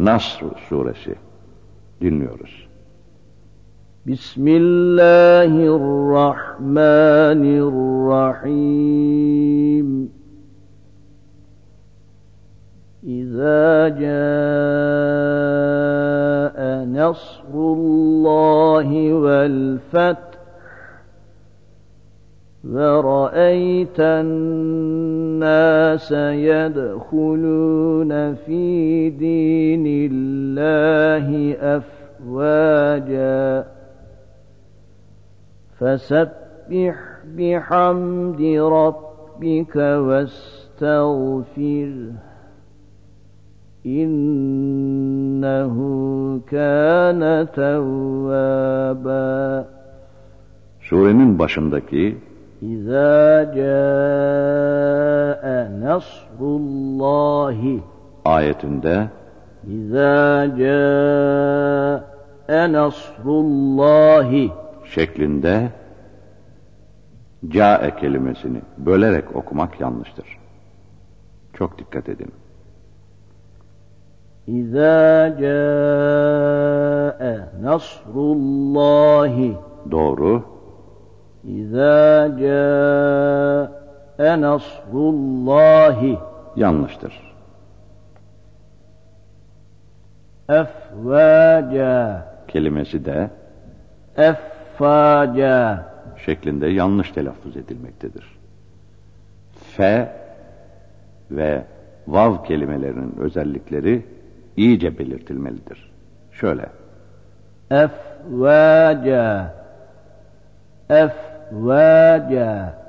Nasr suresi. Dinliyoruz. Bismillahirrahmanirrahim. İzâ câe nasrullâhi vel feth ورأيت الناس يدخلون في دين الله أفواجا فسبح بحمد ربك واستغفره إنه كان توابا. Surenin başındaki İzâ câe nasrullâhi ayetinde İzâ câe nasrullâhi şeklinde câe kelimesini bölerek okumak yanlıştır. Çok dikkat edin. İzâ câe nasrullâhi Doğru. İzâ câe nasrullâhi Yanlıştır. Effâca Kelimesi de Effâca şeklinde yanlış telaffuz edilmektedir. Fe ve vav kelimelerinin özellikleri iyice belirtilmelidir. Şöyle. Effâca Effâca